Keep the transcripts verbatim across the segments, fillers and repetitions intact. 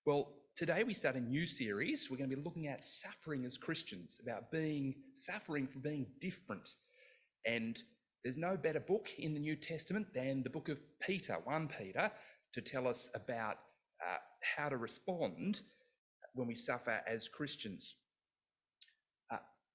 Well, today we start a new series. We're going to be looking at suffering as Christians, about being suffering for being different. And there's no better book in the New Testament than the book of Peter, First Peter, to tell us about uh, how to respond when we suffer as Christians. Uh,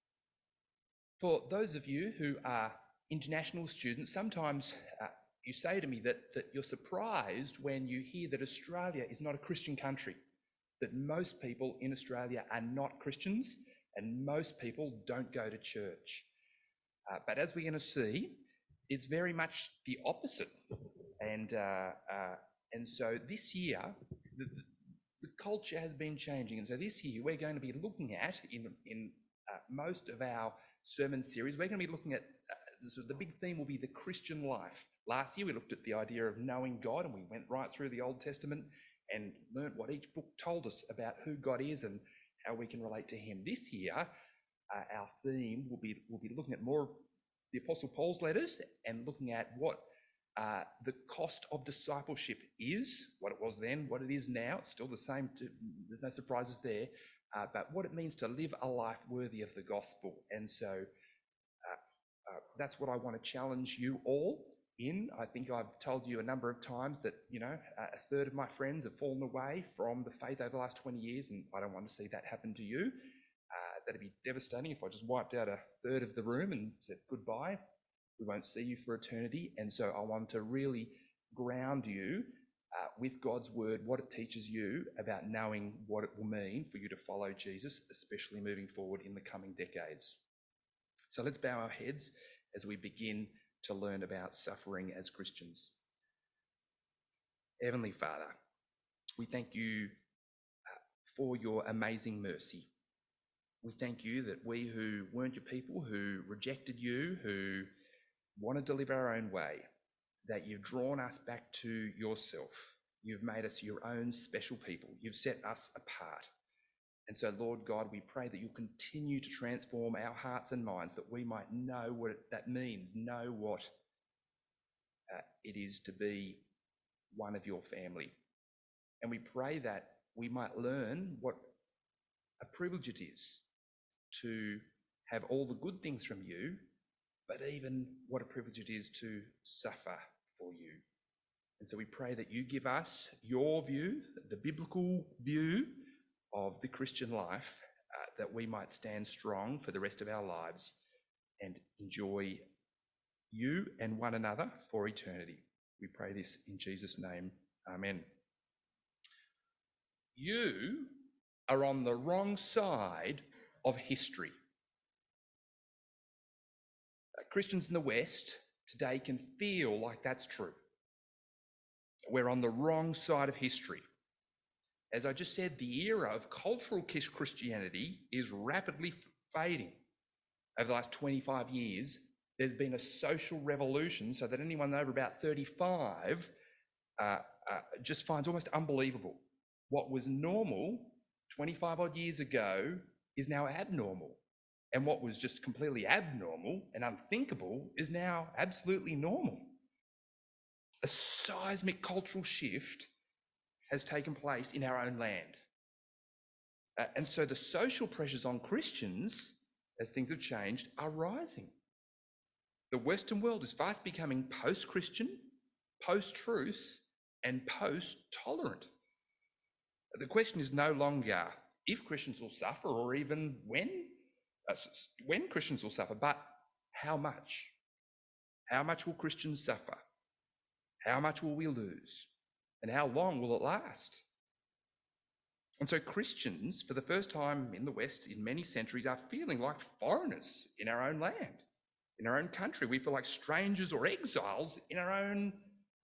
for those of you who are international students, sometimes uh, you say to me that, that you're surprised when you hear that Australia is not a Christian country, that most people in Australia are not Christians and most people don't go to church. Uh, but as we're going to see, it's very much the opposite. And, uh, uh, and so this year, the, the culture has been changing. And so this year, we're going to be looking at, in, in uh, most of our sermon series, we're going to be looking at, uh, so the big theme will be the Christian life. Last year, we looked at the idea of knowing God, and we went right through the Old Testament and learnt what each book told us about who God is and how we can relate to him. This year, uh, our theme will be, will be looking at more of the Apostle Paul's letters and looking at what uh, the cost of discipleship is, what it was then, what it is now. It's still the same, to, there's no surprises there, uh, but what it means to live a life worthy of the gospel. And so uh, uh, that's what I want to challenge you all in. I think I've told you a number of times that, you know, a third of my friends have fallen away from the faith over the last twenty years, and I don't want to see that happen to you. Uh, that'd be devastating if I just wiped out a third of the room and said goodbye. We won't see you for eternity. And so I want to really ground you uh, with God's word, what it teaches you about knowing what it will mean for you to follow Jesus, especially moving forward in the coming decades. So let's bow our heads as we begin to learn about suffering as Christians. Heavenly Father, we thank you uh, for your amazing mercy. We thank you that we who weren't your people, who rejected you, who wanted to live our own way, that you've drawn us back to yourself. You've made us your own special people. You've set us apart. And so, Lord God, we pray that you'll continue to transform our hearts and minds, that we might know what that means, know what uh, it is to be one of your family. And we pray that we might learn what a privilege it is to have all the good things from you, but even what a privilege it is to suffer for you. And so we pray that you give us your view, the biblical view of the Christian life, uh, that we might stand strong for the rest of our lives and enjoy you and one another for eternity. We pray this in Jesus' name. Amen. You are on the wrong side of history. Uh, Christians in the West today can feel like that's true. We're on the wrong side of history. As I just said, the era of cultural Christianity is rapidly fading. Over the last twenty-five years, there's been a social revolution so that anyone over about thirty-five uh, uh, just finds almost unbelievable. What was normal twenty-five odd years ago is now abnormal. And what was just completely abnormal and unthinkable is now absolutely normal. A seismic cultural shift has taken place in our own land. Uh, and so the social pressures on Christians, as things have changed, are rising. The Western world is fast becoming post-Christian, post-truth, and post-tolerant. The question is no longer if Christians will suffer or even when, uh, when Christians will suffer, but how much? How much will Christians suffer? How much will we lose? And how long will it last? And so Christians, for the first time in the West in many centuries, are feeling like foreigners in our own land, in our own country. We feel like strangers or exiles in our own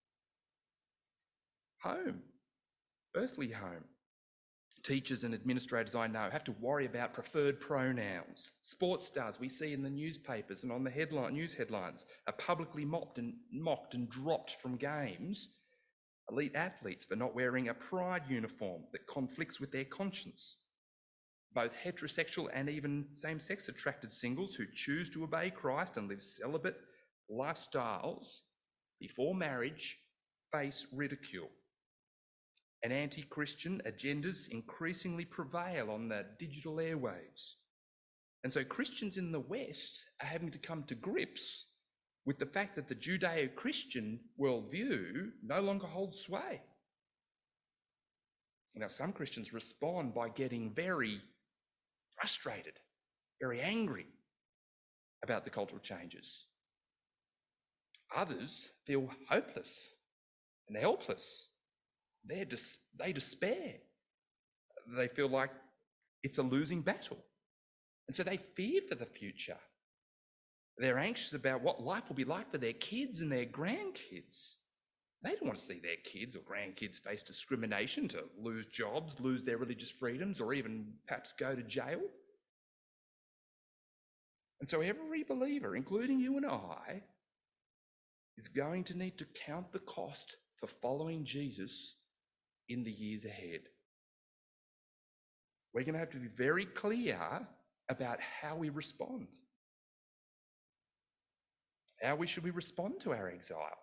home, earthly home. Teachers and administrators I know have to worry about preferred pronouns. Sports stars we see in the newspapers and on the headline, news headlines are publicly mocked and, mocked and dropped from games. Elite athletes for not wearing a pride uniform that conflicts with their conscience. Both heterosexual and even same-sex attracted singles who choose to obey Christ and live celibate lifestyles before marriage face ridicule. and anti-Christian agendas increasingly prevail on the digital airwaves. And so Christians in the West are having to come to grips with the fact that the Judeo-Christian worldview no longer holds sway. Now, some Christians respond by getting very frustrated, very angry about the cultural changes. Others feel hopeless and helpless. They're dis- they despair. They feel like it's a losing battle. And so they fear for the future. They're anxious about what life will be like for their kids and their grandkids. They don't want to see their kids or grandkids face discrimination, to lose jobs, lose their religious freedoms, or even perhaps go to jail. And so every believer, including you and I, is going to need to count the cost for following Jesus in the years ahead. We're going to have to be very clear about how we respond. How we should we respond to our exile?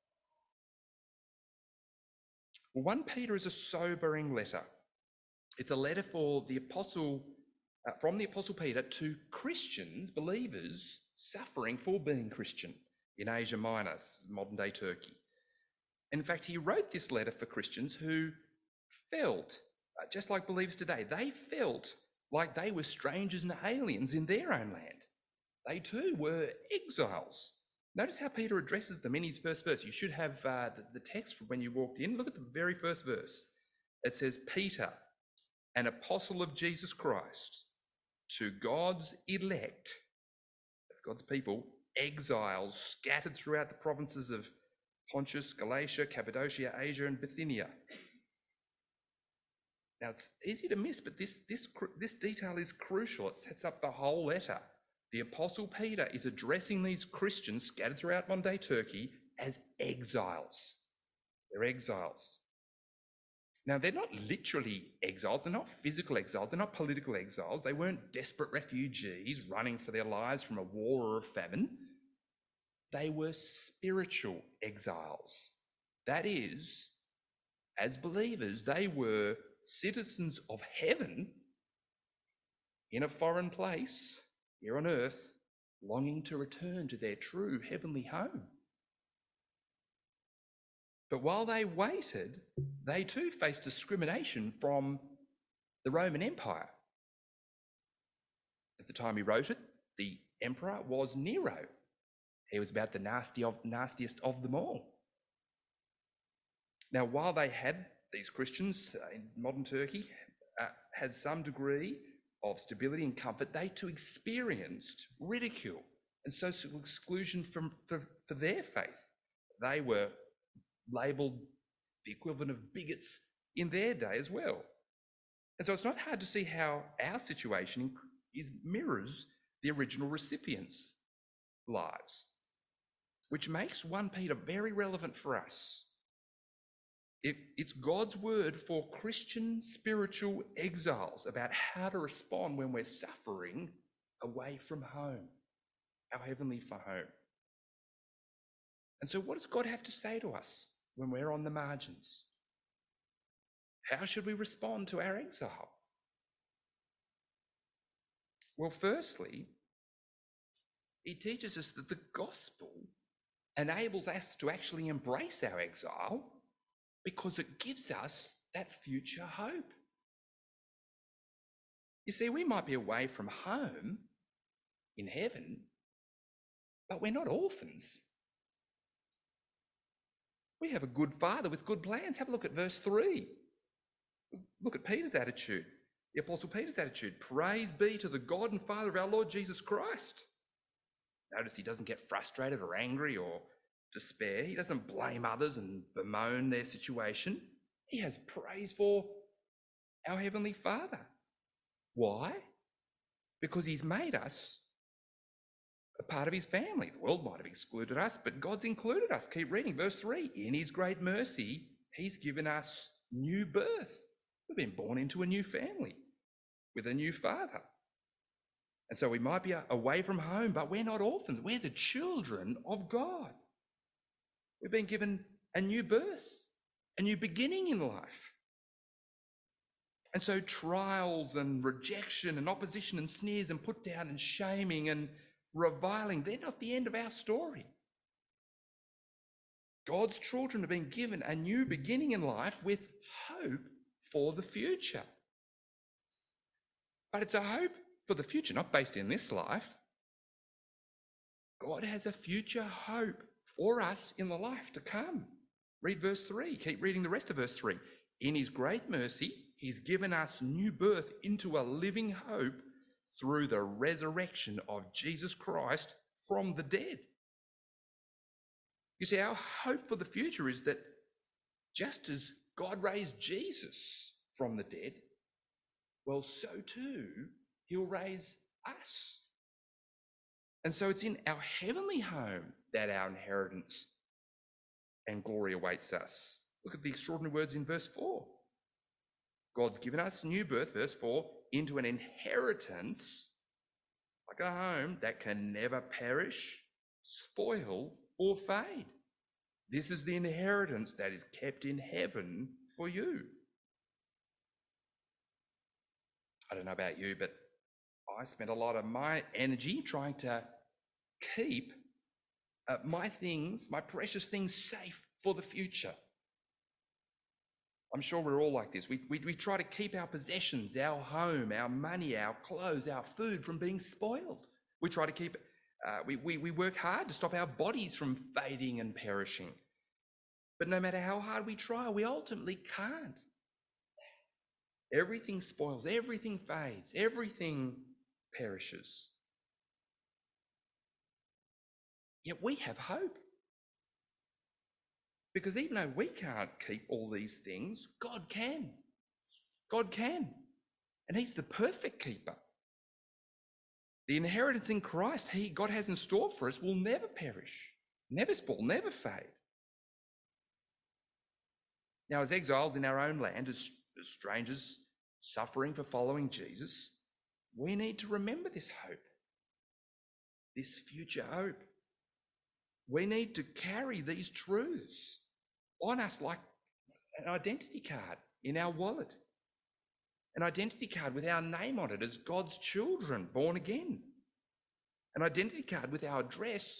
Well, First Peter is a sobering letter. It's a letter for the apostle, uh, from the Apostle Peter to Christians, believers, suffering for being Christian in Asia Minor, modern-day Turkey. In fact, he wrote this letter for Christians who felt, uh, just like believers today, they felt like they were strangers and aliens in their own land. They too were exiles. Notice how Peter addresses them in his first verse. You should have uh, the, the text from when you walked in. Look at the very first verse. It says, Peter, an apostle of Jesus Christ, to God's elect, that's God's people, exiles scattered throughout the provinces of Pontus, Galatia, Cappadocia, Asia, and Bithynia. Now, it's easy to miss, but this, this, this detail is crucial. It sets up the whole letter. The Apostle Peter is addressing these Christians scattered throughout modern-day Turkey as exiles. They're exiles. Now, they're not literally exiles. They're not physical exiles. They're not political exiles. They weren't desperate refugees running for their lives from a war or a famine. They were spiritual exiles. That is, as believers, they were citizens of heaven in a foreign place here on earth, longing to return to their true heavenly home. But while they waited, they too faced discrimination from the Roman Empire. At the time he wrote it, the emperor was Nero. He was about the nasty of, nastiest of them all. Now, while they had, these Christians uh, in modern Turkey, uh, had some degree of stability and comfort, they too experienced ridicule and social exclusion from, for, for their faith. They were labelled the equivalent of bigots in their day as well. And so it's not hard to see how our situation is mirrors the original recipients' lives, which makes First Peter very relevant for us. It, it's God's word for Christian spiritual exiles about how to respond when we're suffering away from home, our heavenly home. And so what does God have to say to us when we're on the margins? How should we respond to our exile? Well, firstly, he teaches us that the gospel enables us to actually embrace our exile because it gives us that future hope. You see, we might be away from home in heaven, but we're not orphans. We have a good Father with good plans. Have a look at verse three. Look at Peter's attitude, the Apostle Peter's attitude. Praise be to the God and Father of our Lord Jesus Christ. Notice he doesn't get frustrated or angry or despair. He doesn't blame others and bemoan their situation. He has praise for our Heavenly Father. Why? Because he's made us a part of his family. The world might have excluded us, but God's included us. Keep reading verse three. In his great mercy, he's given us new birth. We've been born into a new family with a new father. And so we might be away from home, but we're not orphans. We're the children of God. We've been given a new birth, a new beginning in life. And so trials and rejection and opposition and sneers and put down and shaming and reviling, they're not the end of our story. God's children have been given a new beginning in life with hope for the future. But it's a hope for the future, not based in this life. God has a future hope for us in the life to come. Read verse three. Keep reading the rest of verse three. In his great mercy, he's given us new birth into a living hope through the resurrection of Jesus Christ from the dead. You see, our hope for the future is that just as God raised Jesus from the dead, well, so too he'll raise us. And so it's in our heavenly home that our inheritance and glory awaits us. Look at the extraordinary words in verse four. God's given us new birth, verse four, into an inheritance, like a home, that can never perish, spoil, or fade. This is the inheritance that is kept in heaven for you. I don't know about you, but I spent a lot of my energy trying to keep uh, my things, my precious things, safe for the future. I'm sure we're all like this. We, we, we try to keep our possessions, our home, our money, our clothes, our food from being spoiled. We try to keep, uh, we, we, we work hard to stop our bodies from fading and perishing. But no matter how hard we try, we ultimately can't. Everything spoils, everything fades, everything perishes. Yet we have hope. Because even though we can't keep all these things, God can. God can. And he's the perfect keeper. The inheritance in Christ he, God has in store for us will never perish, never spoil, never fade. Now, as exiles in our own land, as, as strangers suffering for following Jesus, we need to remember this hope, this future hope. We need to carry these truths on us like an identity card in our wallet, an identity card with our name on it as God's children born again, an identity card with our address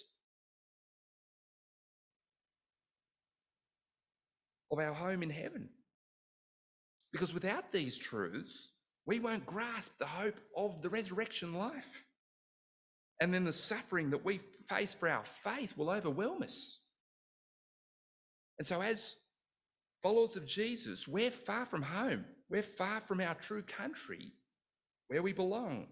of our home in heaven. Because without these truths, we won't grasp the hope of the resurrection life. And then the suffering that we face for our faith will overwhelm us. And so as followers of Jesus, we're far from home. We're far from our true country, where we belong.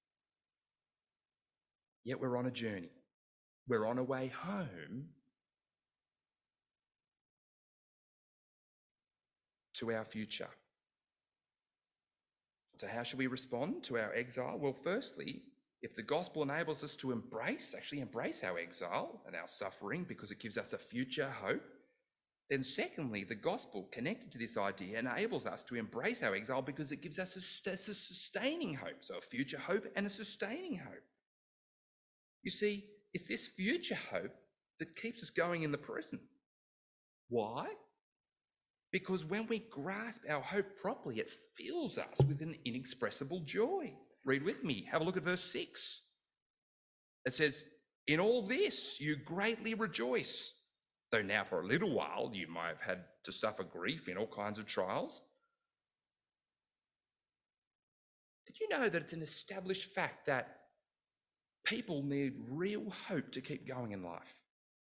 Yet we're on a journey. We're on a way home to our future. So how should we respond to our exile? Well, firstly, if the gospel enables us to embrace, actually embrace our exile and our suffering because it gives us a future hope, then secondly, the gospel connected to this idea enables us to embrace our exile because it gives us a, a sustaining hope. So a future hope and a sustaining hope. You see, it's this future hope that keeps us going in the present. Why? Because when we grasp our hope properly, it fills us with an inexpressible joy. Read with me. Have a look at verse six. It says, in all this you greatly rejoice, though now for a little while you might have had to suffer grief in all kinds of trials. Did you know that it's an established fact that people need real hope to keep going in life?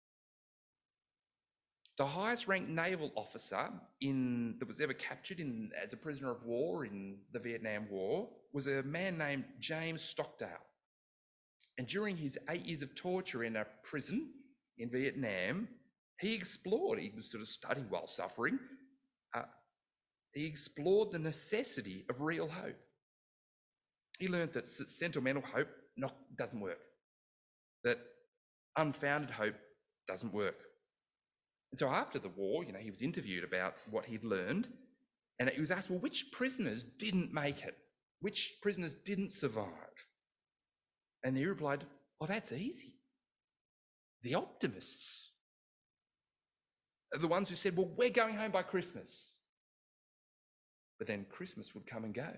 The highest ranked naval officer in, that was ever captured in, as a prisoner of war in the Vietnam War was a man named James Stockdale. And during his eight years of torture in a prison in Vietnam, he explored, he was sort of studying while suffering, uh, he explored the necessity of real hope. He learned that sentimental hope not, doesn't work, that unfounded hope doesn't work. And so after the war, you know, he was interviewed about what he'd learned, and he was asked, well, which prisoners didn't make it? Which prisoners didn't survive? And he replied, oh, that's easy. The optimists are the ones who said, well, we're going home by Christmas. But then Christmas would come and go.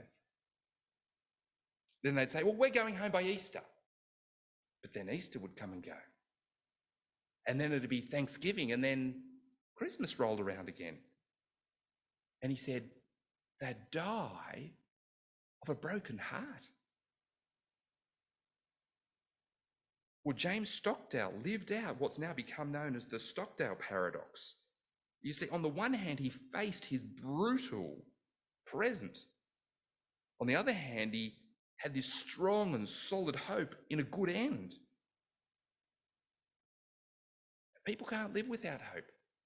Then they'd say, well, we're going home by Easter. But then Easter would come and go. And then it'd be Thanksgiving, and then Christmas rolled around again. And he said, they'd die of a broken heart. Well, James Stockdale lived out what's now become known as the Stockdale paradox. You see, on the one hand, he faced his brutal present. On the other hand, he had this strong and solid hope in a good end. People can't live without hope.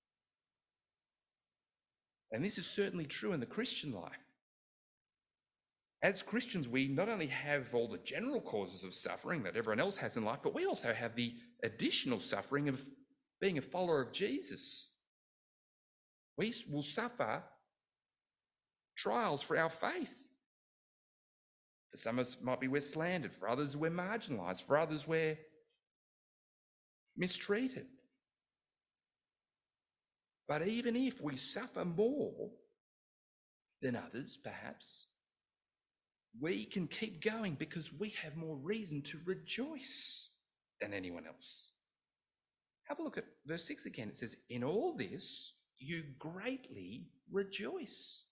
And this is certainly true in the Christian life. As Christians, we not only have all the general causes of suffering that everyone else has in life, but we also have the additional suffering of being a follower of Jesus. We will suffer trials for our faith. For some of us, it might be we're slandered. For others, we're marginalised. For others, we're mistreated. But even if we suffer more than others, perhaps, we can keep going because we have more reason to rejoice than anyone else. Have a look at verse six again. It says, in all this, you greatly rejoice.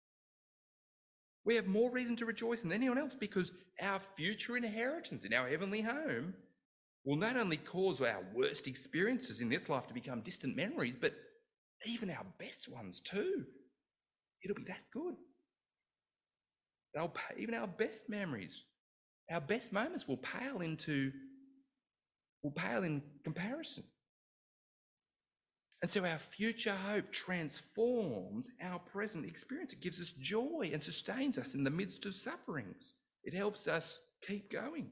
We have more reason to rejoice than anyone else because our future inheritance in our heavenly home will not only cause our worst experiences in this life to become distant memories, but even our best ones too. It'll be that good. They'll pay, even our best memories, our best moments will pale into, will pale in comparison. And so our future hope transforms our present experience. It gives us joy and sustains us in the midst of sufferings. It helps us keep going.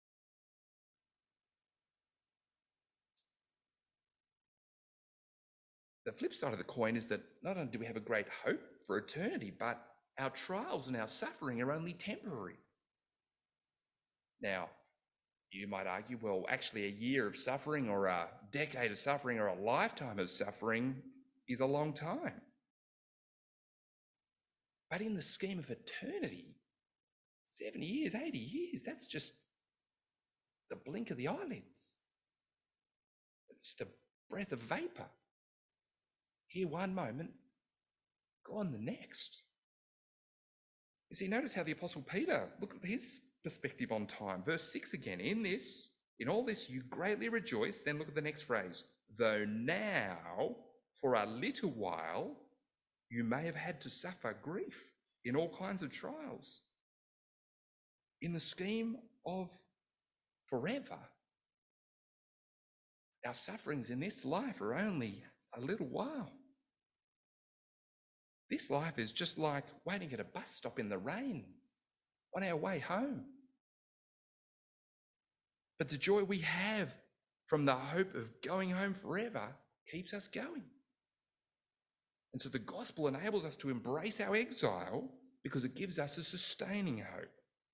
The flip side of the coin is that not only do we have a great hope for eternity, but our trials and our suffering are only temporary. Now, you might argue, well, actually a year of suffering or a decade of suffering or a lifetime of suffering is a long time. But in the scheme of eternity, seventy years, eighty years, that's just the blink of the eyelids. It's just a breath of vapour. Here one moment, gone the next. You see, notice how the Apostle Peter, look at his perspective on time. Verse six again, in this, in all this you greatly rejoice. Then look at the next phrase. Though now, for a little while, you may have had to suffer grief in all kinds of trials. In the scheme of forever, our sufferings in this life are only a little while. This life is just like waiting at a bus stop in the rain on our way home. But the joy we have from the hope of going home forever keeps us going. And so the gospel enables us to embrace our exile because it gives us a sustaining hope.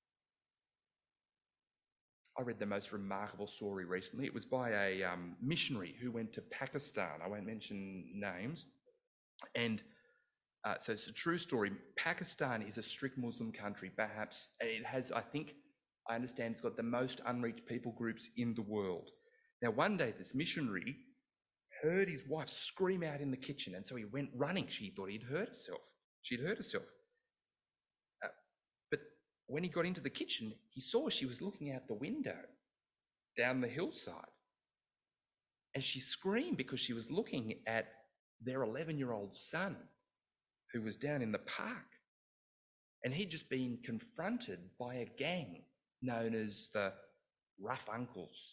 I read the most remarkable story recently. It was by a um, missionary who went to Pakistan. I won't mention names. And uh, so it's a true story. Pakistan is a strict Muslim country, perhaps. It has, I think, I understand it's got the most unreached people groups in the world. Now, one day this missionary heard his wife scream out in the kitchen, and so he went running. She thought he'd hurt herself. She'd hurt herself. Uh, but when he got into the kitchen, he saw she was looking out the window down the hillside. And she screamed because she was looking at their eleven-year-old son who was down in the park. And he'd just been confronted by a gang known as the Rough Uncles.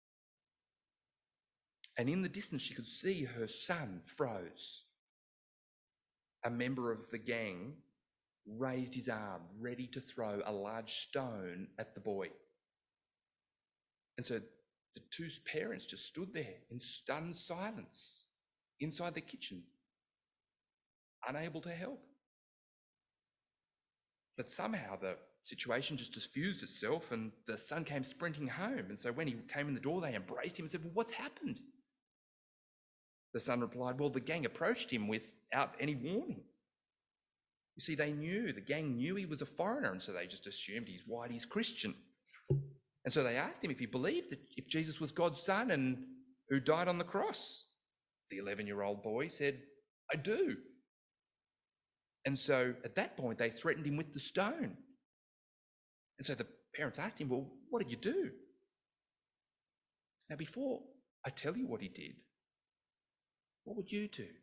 And in the distance, she could see her son froze. A member of the gang raised his arm, ready to throw a large stone at the boy. And so the two parents just stood there in stunned silence inside the kitchen, unable to help. But somehow the situation just diffused itself and the son came sprinting home. And so when he came in the door, they embraced him and said, well, what's happened? The son replied, well, the gang approached him without any warning. You see, they knew, the gang knew he was a foreigner, and so they just assumed he's white, he's Christian. And so they asked him if he believed that if Jesus was God's son and who died on the cross. The eleven-year-old boy said, I do. And so at that point, they threatened him with the stone. And so the parents asked him, well, what did you do? Now, before I tell you what he did, what would you do?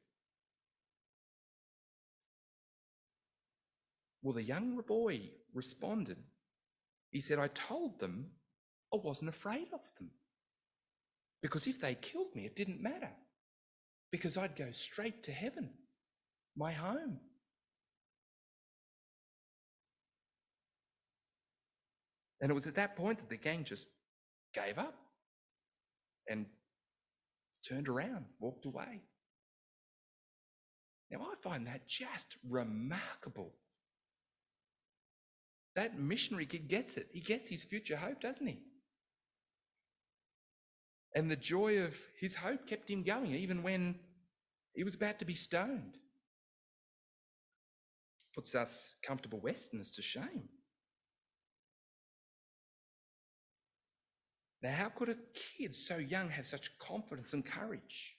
Well, the young boy responded. He said, I told them I wasn't afraid of them. Because if they killed me, it didn't matter. Because I'd go straight to heaven, my home. And it was at that point that the gang just gave up and turned around, walked away. Now, I find that just remarkable. That missionary kid gets it. He gets his future hope, doesn't he? And the joy of his hope kept him going, even when he was about to be stoned. Puts us comfortable Westerners to shame. Now, how could a kid so young have such confidence and courage?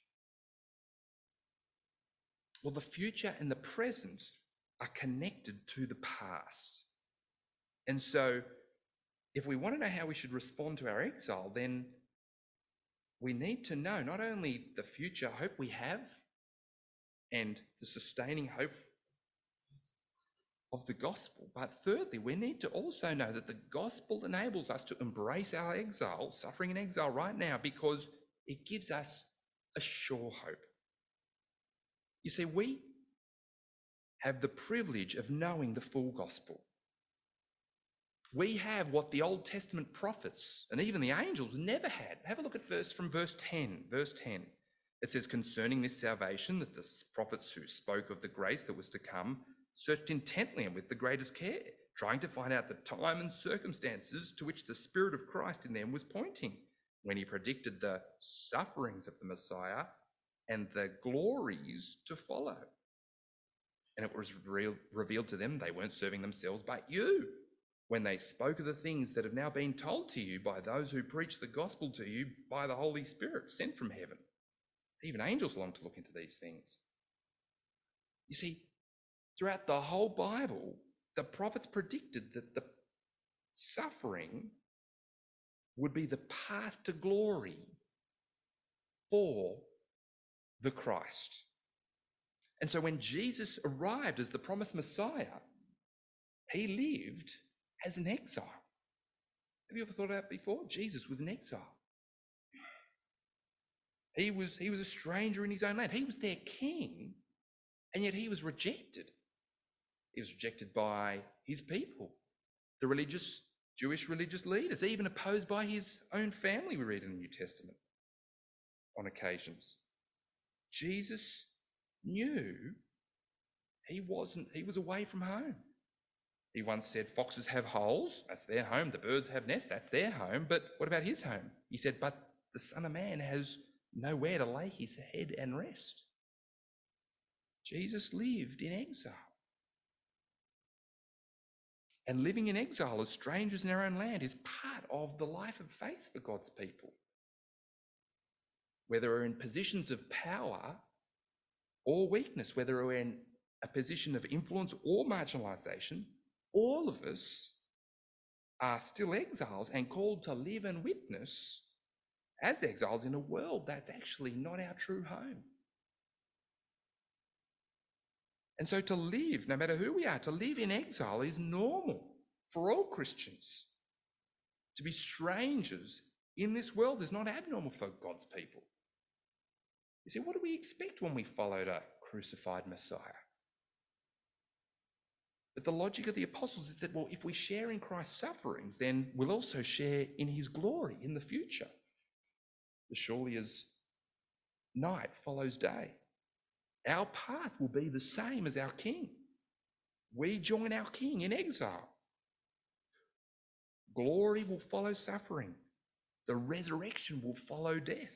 Well, the future and the present are connected to the past. And so, if we want to know how we should respond to our exile, then we need to know not only the future hope we have and the sustaining hope of the gospel, but thirdly, we need to also know that the gospel enables us to embrace our exile, suffering in exile right now, because it gives us a sure hope. You see, we have the privilege of knowing the full gospel. We have what the Old Testament prophets and even the angels never had. Have a look at verse from verse ten. Verse ten. It says, concerning this salvation, that the prophets who spoke of the grace that was to come searched intently and with the greatest care, trying to find out the time and circumstances to which the Spirit of Christ in them was pointing when he predicted the sufferings of the Messiah and the glories to follow. And it was re- revealed to them they weren't serving themselves but you, when they spoke of the things that have now been told to you by those who preach the gospel to you by the Holy Spirit sent from heaven. Even angels long to look into these things. You see, throughout the whole Bible, the prophets predicted that the suffering would be the path to glory for the Christ. And so when Jesus arrived as the promised Messiah, he lived as an exile. Have you ever thought about that before? Jesus was an exile. He was, he was a stranger in his own land. He was their king, and yet he was rejected. He was rejected by his people, the religious, Jewish religious leaders, even opposed by his own family, we read in the New Testament on occasions. Jesus knew he wasn't, he was away from home. He once said, foxes have holes, that's their home. The birds have nests, that's their home. But what about his home? He said, but the Son of Man has nowhere to lay his head and rest. Jesus lived in exile. And living in exile as strangers in our own land is part of the life of faith for God's people. Whether we're in positions of power or weakness, whether we're in a position of influence or marginalisation, all of us are still exiles and called to live and witness as exiles in a world that's actually not our true home. And so to live, no matter who we are, to live in exile is normal for all Christians. To be strangers in this world is not abnormal for God's people. You see, what do we expect when we followed a crucified Messiah? But the logic of the apostles is that, well, if we share in Christ's sufferings, then we'll also share in his glory in the future. As surely as night follows day, our path will be the same as our King. We join our King in exile. Glory will follow suffering. The resurrection will follow death.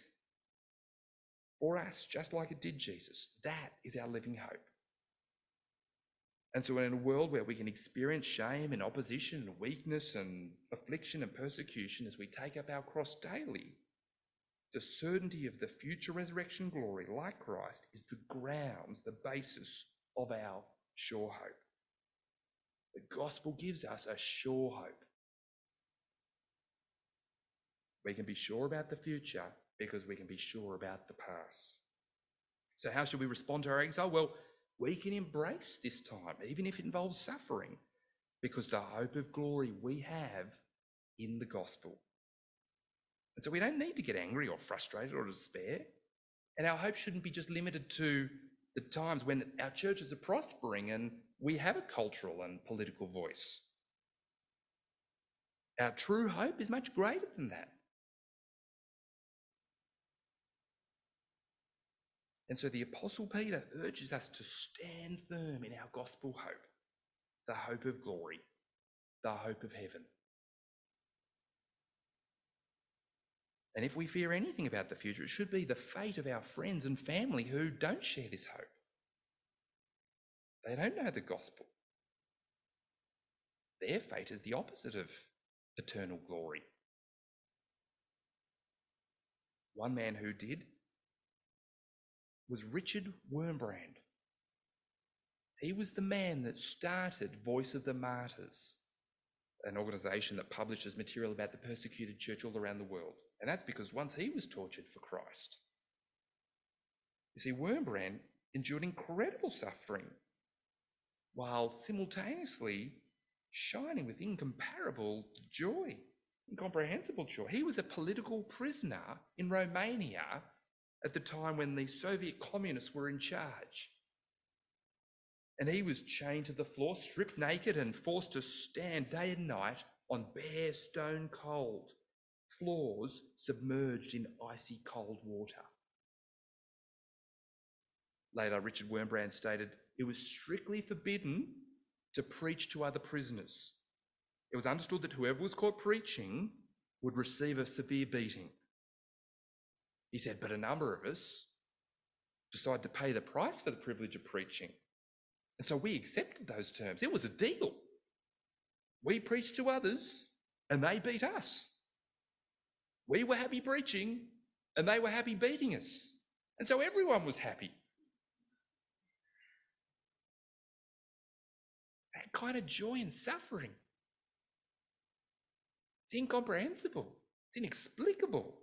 For us, just like it did Jesus. That is our living hope. And so in a world where we can experience shame and opposition and weakness and affliction and persecution as we take up our cross daily, the certainty of the future resurrection glory, like Christ, is the grounds, the basis of our sure hope. The gospel gives us a sure hope. We can be sure about the future because we can be sure about the past. So how should we respond to our exile? Well, we can embrace this time, even if it involves suffering, because the hope of glory we have in the gospel. And so we don't need to get angry or frustrated or despair. And our hope shouldn't be just limited to the times when our churches are prospering and we have a cultural and political voice. Our true hope is much greater than that. And so the Apostle Peter urges us to stand firm in our gospel hope, the hope of glory, the hope of heaven. And if we fear anything about the future, it should be the fate of our friends and family who don't share this hope. They don't know the gospel. Their fate is the opposite of eternal glory. One man who did was Richard Wurmbrand. He was the man that started Voice of the Martyrs, an organisation that publishes material about the persecuted church all around the world. And that's because once he was tortured for Christ. You see, Wurmbrand endured incredible suffering while simultaneously shining with incomparable joy, incomprehensible joy. He was a political prisoner in Romania at the time when the Soviet communists were in charge. And he was chained to the floor, stripped naked and forced to stand day and night on bare stone cold floors submerged in icy cold water. Later, Richard Wurmbrand stated, it was strictly forbidden to preach to other prisoners. It was understood that whoever was caught preaching would receive a severe beating. He said, but a number of us decided to pay the price for the privilege of preaching. And so we accepted those terms. It was a deal. We preached to others and they beat us. We were happy preaching and they were happy beating us. And so everyone was happy. That kind of joy in suffering. It's incomprehensible. It's inexplicable.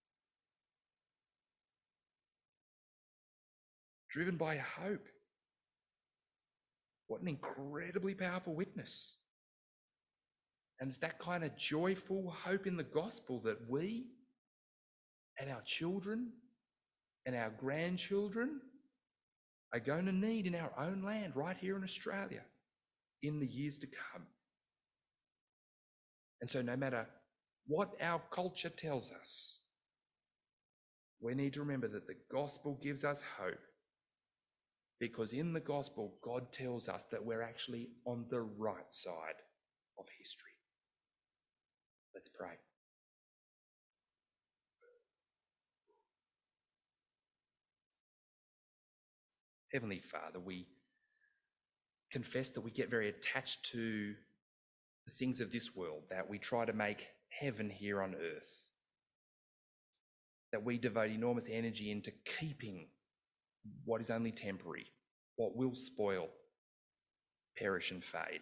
Driven by hope. What an incredibly powerful witness. And it's that kind of joyful hope in the gospel that we and our children and our grandchildren are going to need in our own land, right here in Australia, in the years to come. And so no matter what our culture tells us, we need to remember that the gospel gives us hope, because in the gospel, God tells us that we're actually on the right side of history. Let's pray. Heavenly Father, we confess that we get very attached to the things of this world, that we try to make heaven here on earth, that we devote enormous energy into keeping what is only temporary, what will spoil, perish and fade.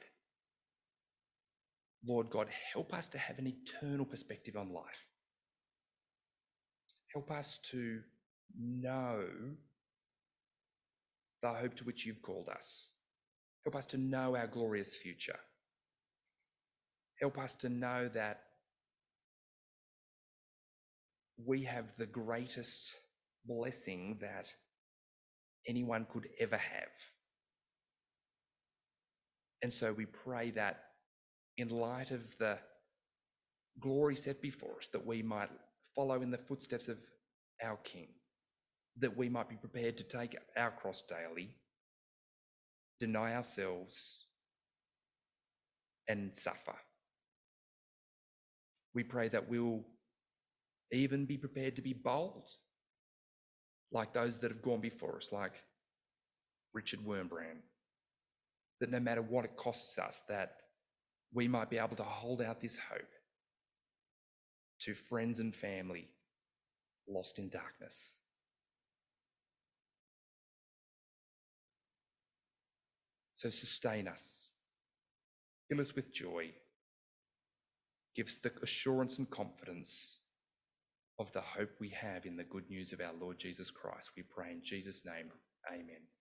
Lord God, help us to have an eternal perspective on life. Help us to know the hope to which you've called us. Help us to know our glorious future. Help us to know that we have the greatest blessing that anyone could ever have. And so we pray that in light of the glory set before us, that we might follow in the footsteps of our King, that we might be prepared to take our cross daily, deny ourselves, and suffer. We pray that we'll even be prepared to be bold, like those that have gone before us, like Richard Wurmbrand. that no matter what it costs us, that we might be able to hold out this hope to friends and family lost in darkness. So sustain us, fill us with joy, give us the assurance and confidence of the hope we have in the good news of our Lord Jesus Christ. We pray in Jesus' name, amen.